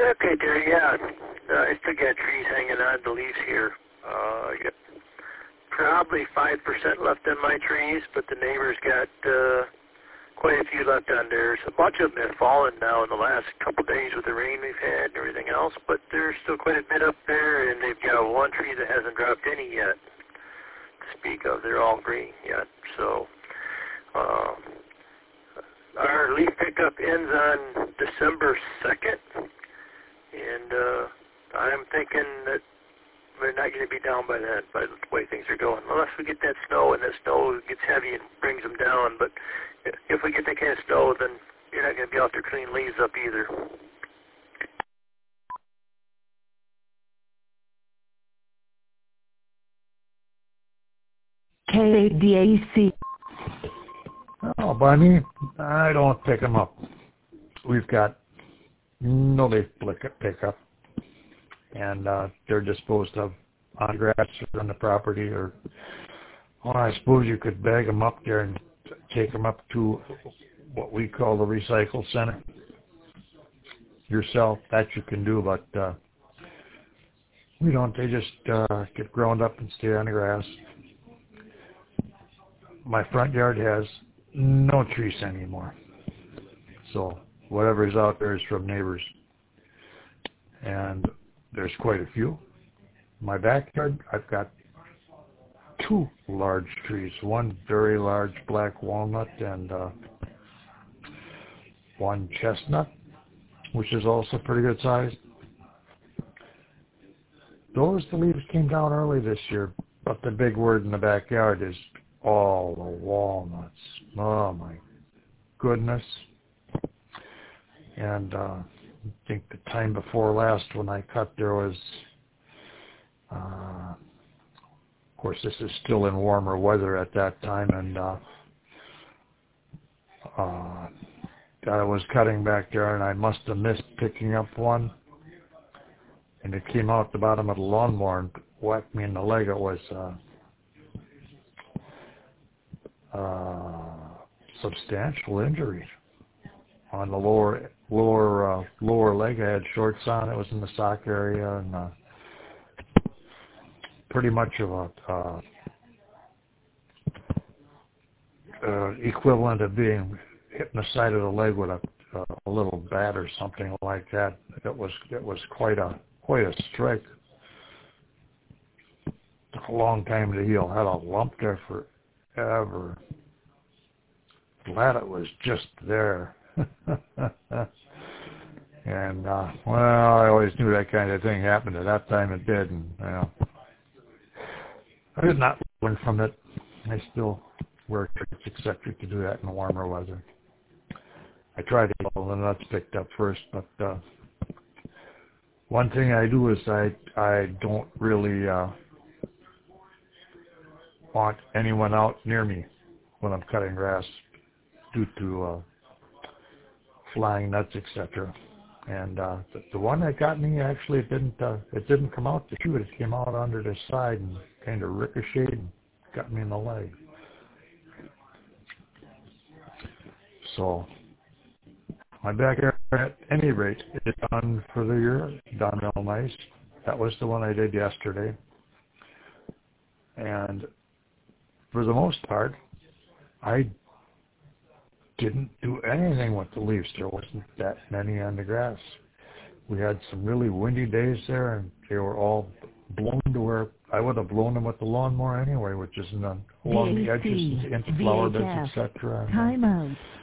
Okay, dear, yeah. I still got trees hanging on the leaves here. I got probably 5% left on my trees, but the neighbors got quite a few left on theirs. A bunch of them have fallen now in the last couple of days with the rain we've had and everything else, but there's still quite a bit up there, and they've got one tree that hasn't dropped any yet to speak of. They're all green yet. So our leaf pickup ends on December 2nd, and I'm thinking that we're not going to be down by then, by the way things are going, unless we get that snow, and that snow gets heavy and brings them down. But if we get that kind of snow, then you're not going to be out there cleaning leaves up either. KDAC. Oh, Bunny, I don't pick them up. We've got no leaf pickup, and they're disposed of on grass or on the property, or I suppose you could bag them up there and take them up to what we call the recycle center yourself. That you can do, but we don't. They just get ground up and stay on the grass. My front yard has no trees anymore, so whatever's out there is from neighbors, and there's quite a few. My backyard, I've got 2 large trees, one very large black walnut and one chestnut, which is also pretty good size. The leaves came down early this year, but the big word in the backyard is all the walnuts. Oh my goodness. And I think the time before last when I cut, there was, of course this is still in warmer weather at that time, and I was cutting back there and I must have missed picking up one, and it came out the bottom of the lawnmower and whacked me in the leg. It was substantial injury on the lower leg. I had shorts on. It was in the sock area, and pretty much of a equivalent of being hit in the side of the leg with a little bat or something like that. It was quite a strike. Took a long time to heal. Had a lump there forever. Glad it was just there. And well, I always knew that kind of thing happened. At that time it did, and I did not learn from it. I still wear shirts, except you could do that in warmer weather. I try to get all the nuts picked up first, but one thing I do is I don't really want anyone out near me when I'm cutting grass due to flying nuts, etc. And the one that got me, actually, it didn't come out the chute. It came out under the side and kind of ricocheted and got me in the leg. So my backyard, at any rate, is done for the year. Done real nice. That was the one I did yesterday. And for the most part, I didn't do anything with the leaves. There wasn't that many on the grass. We had some really windy days there, and they were all blown to where I would have blown them with the lawnmower anyway, which is along the edges into flower beds, etc. Time out.